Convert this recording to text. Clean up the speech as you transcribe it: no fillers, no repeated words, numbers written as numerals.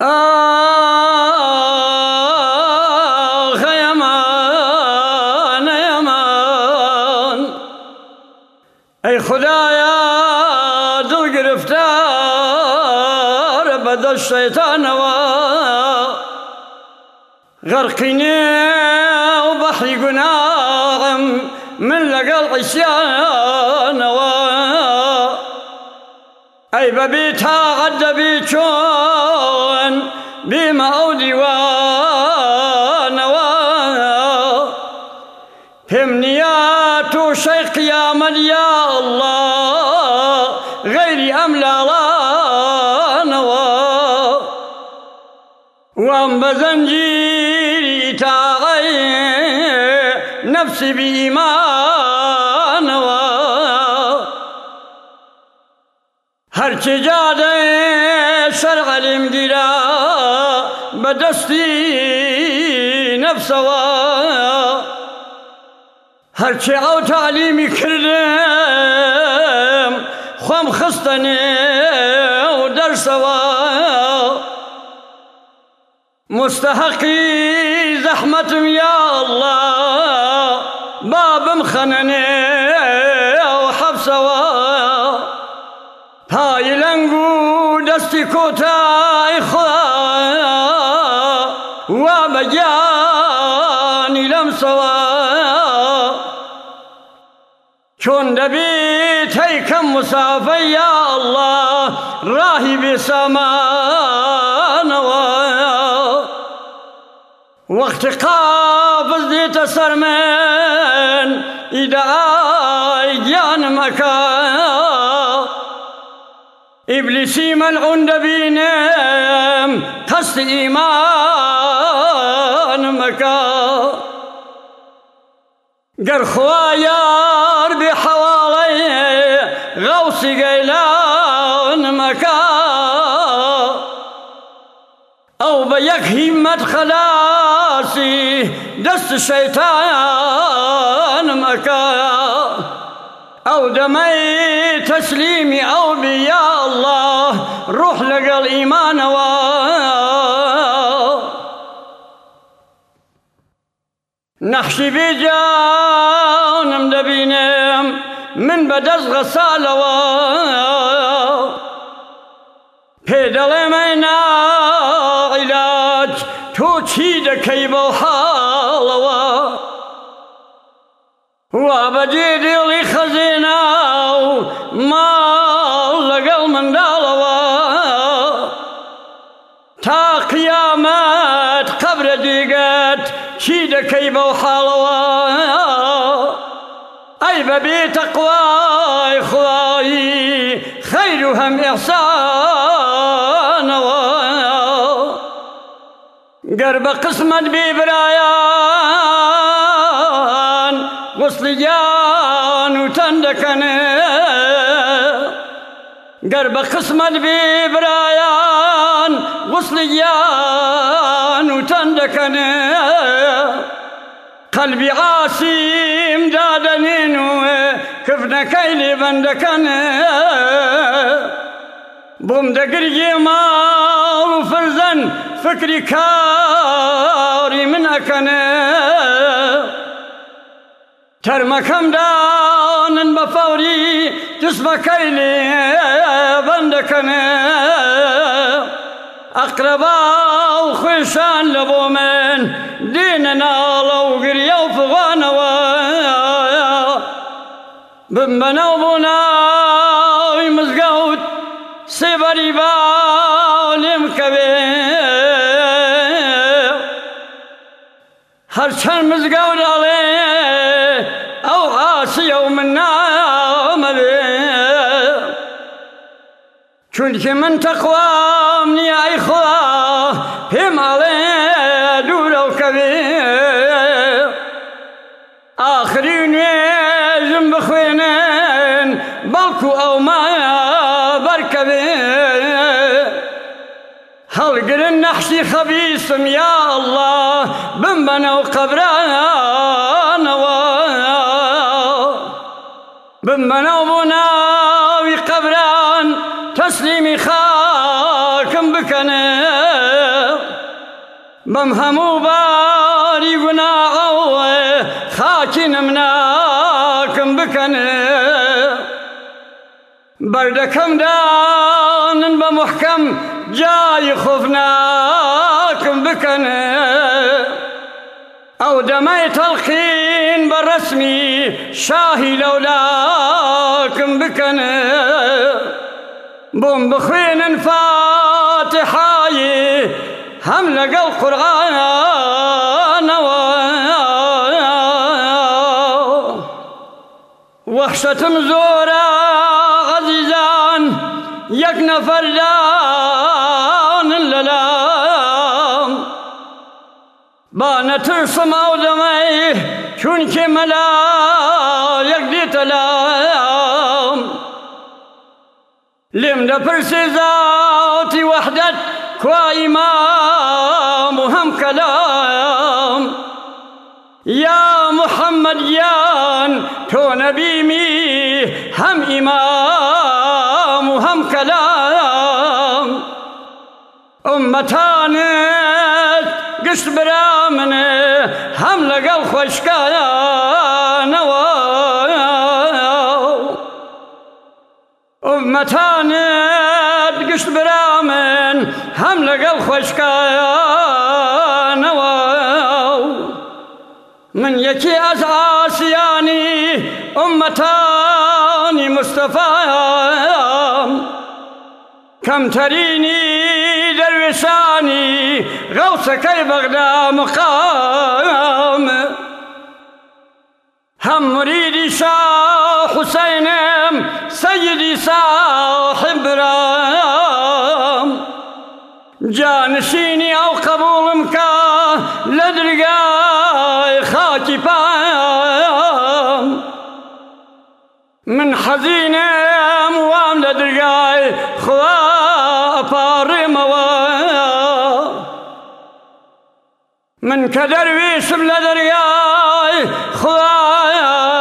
آخ یمان یمان ای خدایا دل گرفتار بد شیطانوا غرقني وبحري قناغم من لقى العصيان أي ببيتها غد بيتشون بما أودي همنيات شيخ يا من يا الله غيري أملا وأم بزنجيري تاغي نفسي بإيمان هرچی جاده شرع علم گیرا بدستی نفسوا هرچی او تعلیمی کردم خوام خستنی و درسوا مستحقی زحمتم یا الله بابم خننی و حبسوا پای لنگو دستی کوتای خوا و بجانی لمسوا چون دبیت کم مسافر یا الله راهی بسمانوا وقت قابض دیت سر من ایدای جان مکان إبليسي ملعون دبينم قصد إيمان مكا قرخوايار بحوالي غوصي قيلان مكا أو بيك همة خلاصي دست الشيطان مكا أو دمي تسليمي أو بيا الله روح لقى الإيمان نحشي بجانم دبينم من بدز غسالة بيدل مينا علاج توتشيد كيبو حالوا وبجيدي لي خزينة ما لقى من دالوا تا قيامت قبر ديقات شيد كيبا وحالوا أي ببي تقوى إخواي خيرهم إحسان قرب قسمت ببرايان وصل جان وتندكني قرب قسمت ببرايان وصل جان وتندكني قلبي عاصم دادنين كفنا كيلي بندكني بومدقري مال وفرزن فكري كاري من أكني ترمكم دان بفوري جسم كيلي بندكني أقربا وخشان لبو من ديننا لو قريا وفغانا بمبنا وبنا ومزقود سيبري باوليم كبير هرشان مزقود عليه أو عاصي ومنا مبير كنت من تقوى مني يا إخوة هم عليه دولة وكبير آخرين يجم بخوينين بلكو أو ما بركبير هل قرن نحشي خبيثم يا الله بمبنا وقبرانا بمبنا وبنا وقبران تسليمي خاكم بكني بەم هەموو باری گوناحەوە خاکی نەمناکم بکەنێ بەردەکەم دانن بە محکەم جای خۆفناکم بکەنێ ئەو دەمەی تەڵقین بە ڕەسمی شاهی لەولاکم بکەنێ بۆم بخوێنن فاتحایی هەم لەگەڵ قورئانەوە وەحشەتم زۆرە عەزیزان یەک نەفەر دانن لەلام با نەترسم ئەو دەمەی چونکێ مەلایەک دێتە لام لێم دەپرسێ زاتی وەحدەت کوا ئیمام و هەم کەلام یا محەممەد یان تۆ نەبیمی هەم ئیمام و هەم کەلام ئومەتانت گشت برا منێ هەم لەگەڵ خۆشکانەوە ئومەتانت گشت برا من هەم لەگەڵ خۆشکانەوە من یەکی ئەز ئاسیانی ئومەتانی مستەفام کەمتەرینی دەروێشانی غەوسەکەی بەغدا مقام هەم مریدی شاه حوسەینم سەیدی ساحب برام جانشینی ئەو قبوڵم کە لە دەرگای خاکی پام من حەزینم وام لە دەرگای خوا ئەپاڕێمەوە من کە دەروێشم لە دەرگای خوا